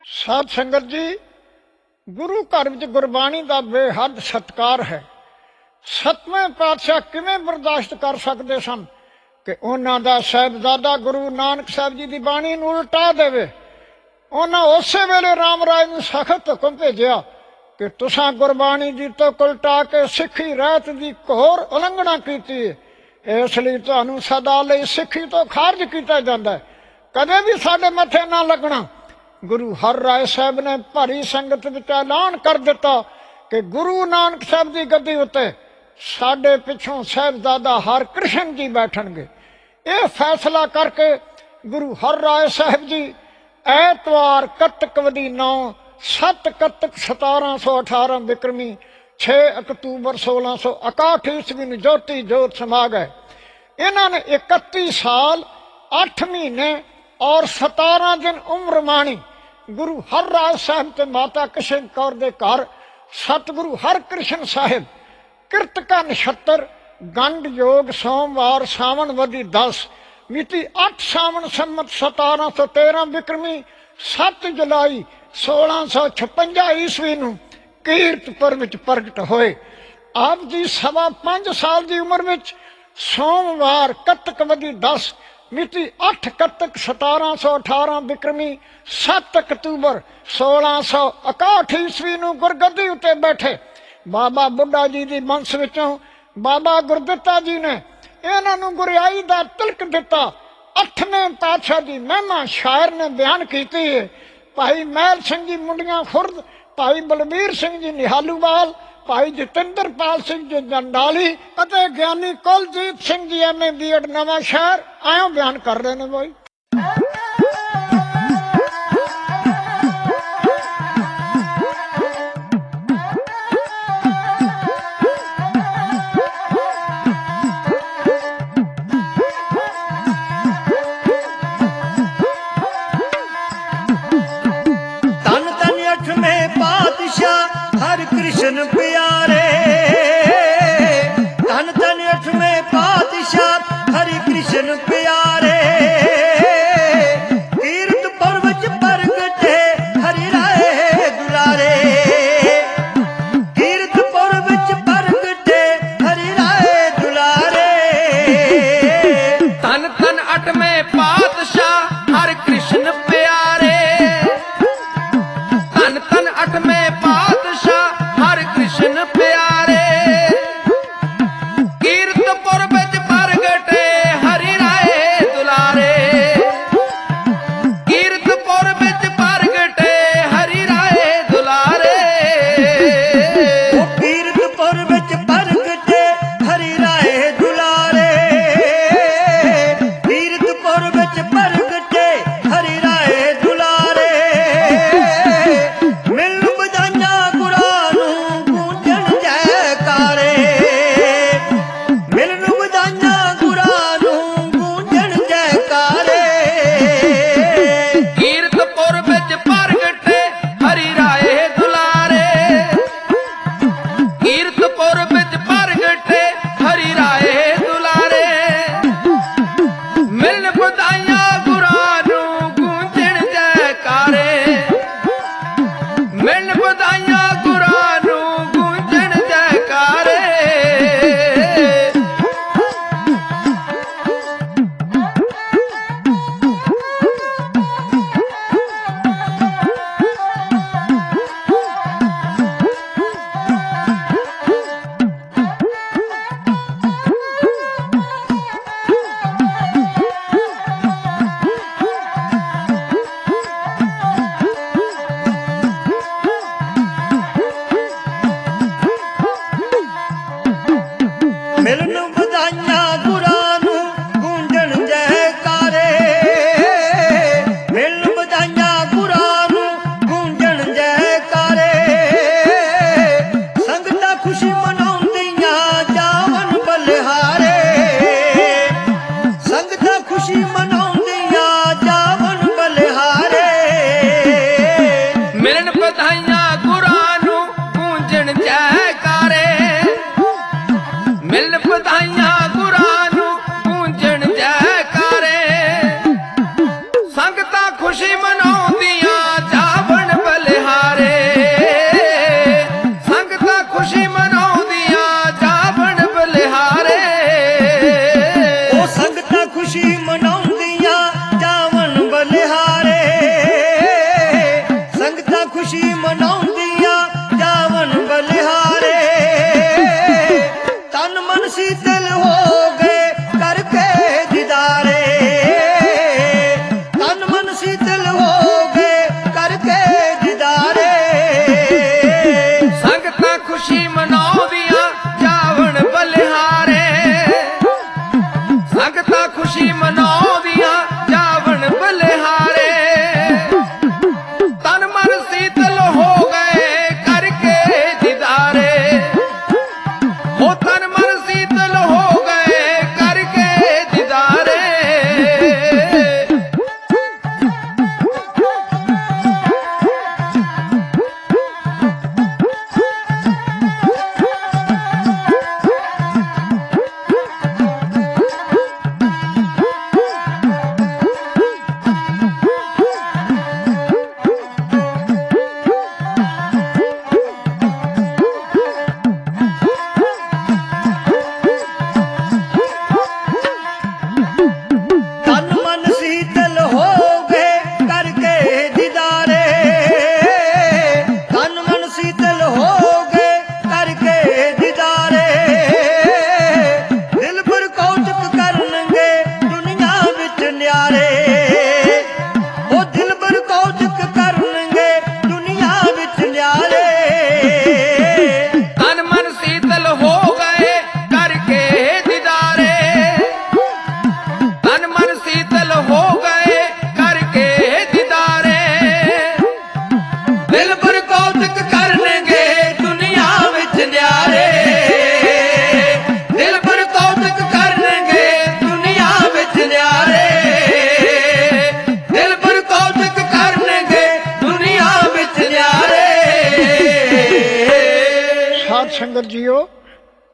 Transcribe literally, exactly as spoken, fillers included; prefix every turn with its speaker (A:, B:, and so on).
A: साध संगत जी, गुरु घर विच गुरबाणी का बेहद सत्कार है। सतवें पातशाह किवें बर्दाश्त कर सकते सन कि उन्हां दा साहिबजादा गुरु नानक साहब जी की बाणी नूं उल्टा देवे। उन्हां उस वेले राम राय नूं सख्त हुक्म भेजिया कि तुसां गुरबाणी दी तो उल्टा के सिखी रहत दी घोर उलंघना कीती है, इसलिए तुहानूं सदा लई सिखी तो खारज किया जाता है, कदे भी साडे मथे ना लगना। गुरु हर राय साहब ने भारी संगत विच ऐलान कर दिता कि गुरु नानक साहब की गद्दी उत्ते साडे पिछों साहिबजादा हर कृष्ण जी बैठणगे। यह फैसला करके गुरु हर राय साहब जी ऐतवार कत्तक वदी नौ सत्त कत्तक सतारह सौ अठारह विक्रमी छे अक्तूबर सोलह सौ इकाहठ ईस्वी में ज्योति जोत समा गए। इन्होंने इकती साल अठ महीने और सतारह दिन उम्र माणी। गुरु हर राय साहब ते माता किशन कौर दे घर सतगुरु हर कृष्ण साहिब किरतका नछत्तर गंड योग सोमवार सावन वदी दस मिति अठ सावन संमत सतारह सौ तेरह विक्रमी सत्त जुलाई सोलह सौ छपंजा ईस्वी नूं कीरतपुर विच प्रगट होए। आप जी सवा पांच साल की उम्र विच सोमवार कत्तक वदी दस मिति अठ कत्तक सतारह सौ अठारह विक्रमी सत्त अक्तूबर सोलह सौ इकाहठ ईस्वी नूं गुरगद्दी उत्ते बैठे। बाबा बुढ़ा जी की वंश विचों बाबा गुरदित्ता जी ने इन्हां नूं गुरियाई दा तिलक दिता। अठवें पातशाह की महिमा शायर ने बयान की है। भाई महल सिंह जी मुंडियां खुर्द, भाई बलबीर सिंह जी निहालूवाल, भाई जतिंदर पाल सिंह जी जंडाली अते Giani Kuljit Singh ji M A B Ed Nawanshahr आयो बयान कर रहे हैं। भाई
B: हर कृष्ण प्यारे, धन धन अठवें पातशाह हरि कृष्ण प्यारे। कीरत पर्वत प्रगटे हरि राय दुलारे, कीरत पर्वत प्रगटे हरि राय दुलारे।
C: धन धन अठवें पातशाह हरि कृष्ण प्यारे, धन धन अठवें पातशाह हर कृष्ण प्यारे। कीरत ਦਿਲ ਪਰ ਕੌਤਕ ਕਰਨਗੇ ਦੁਨੀਆ ਵਿੱਚ ਨਿਆਰੇ ਦਿਲ ਪਰ ਕੌਤਕ ਕਰਨਗੇ ਦੁਨੀਆ ਵਿੱਚ ਨਿਆਰੇ ਦਿਲ ਪਰ ਕੌਤਕ ਕਰਨਗੇ ਦੁਨੀਆ ਵਿੱਚ ਨਿਆਰੇ।
A: ਸਾਧ ਸੰਗਤ ਜੀਓ,